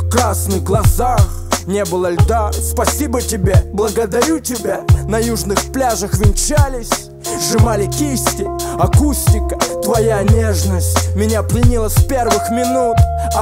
красных глазах не было льда. Спасибо тебе, благодарю тебя. На южных пляжах венчались, сжимали кисти. Акустика, твоя нежность меня пленила с первых минут,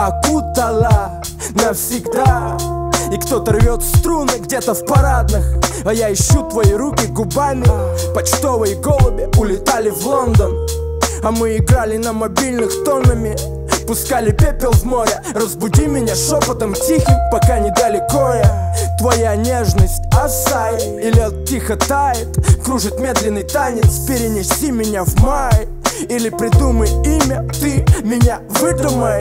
окутала навсегда. И кто-то рвет струны где-то в парадных, а я ищу твои руки губами. Почтовые голуби улетали в Лондон, а мы играли на мобильных тоннами. Пускали пепел в море, разбуди меня шепотом тихим, пока недалеко я. Твоя нежность осай, и лед тихо тает, кружит медленный танец. Перенеси меня в май, или придумай имя, ты меня выдумай.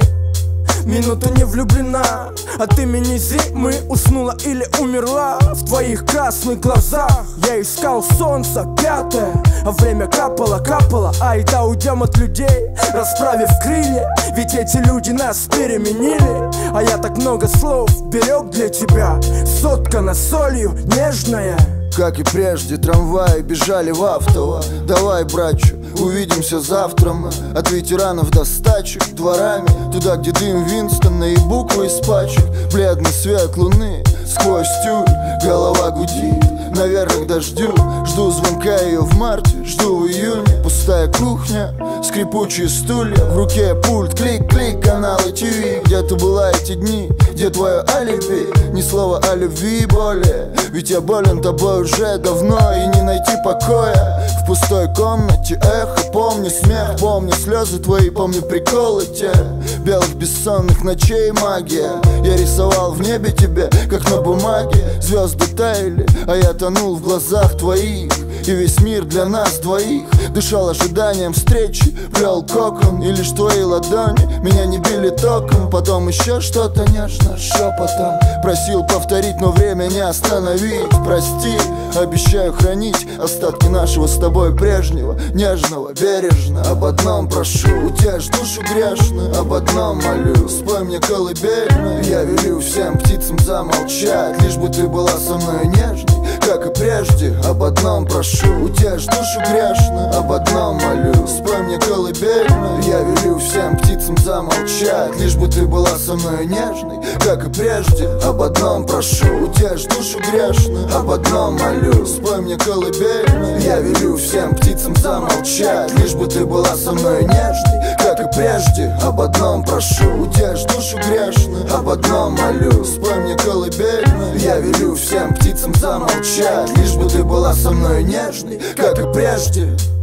Минута не влюблена, от имени зимы уснула или умерла. В твоих красных глазах я искал солнце пятое, а время капало, капало. Айда уйдем от людей, расправив крылья, ведь эти люди нас переменили. А я так много слов берег для тебя, соткана солью нежная. Как и прежде, трамваи бежали в автово. Давай, братчу, увидимся завтра мы. От ветеранов до стачек дворами, туда, где дым Винстона и буквы из пачек. Бледный свет луны сквозь тюль, голова гудит, наверное, к дождю. Жду звонка ее в марте, жду в июне. Пустая кухня, скрипучие стулья, в руке пульт, клик-клик, каналы ТВ. Где ты была эти дни, где твое алиби? Ни слова о любви более, ведь я болен тобой уже давно, и не найти покоя в пустой комнате. Эхо, помню смех, помню слезы твои, помню приколы те белых бессонных ночей. Магия, я рисовал в небе тебе, как на бумаге. Звезды таяли, а я тонул в глазах твоих, и весь мир для нас двоих дышал ожиданием встречи, плел кокон, и лишь твои ладони меня не били током. Потом еще что-то нежно шепотом просил повторить, но время не остановить. Прости, обещаю хранить остатки нашего с тобой прежнего, нежного, бережно. Об одном прошу, утешь душу грешную, об одном молю, спой мне колыбельную. Я велю всем птицам замолчать, лишь бы ты была со мной нежной, как и прежде. Об одном прошу, утешь душу грешную, об одном молю, спой мне колыбельную. Я велю всем птицам замолчать, лишь бы ты была со мной нежной, как и прежде. Об одном прошу, утешь душу грешную, об одном молю, спой мне колыбельную. Я велю всем птицам замолчать, лишь бы ты была со мной нежной, как и прежде. Об одном прошу, утешь душу грешную, об одном молю, спой мне колыбельную. Я велю всем птицам замолчать, лишь бы ты была со мной нежной, как и прежде.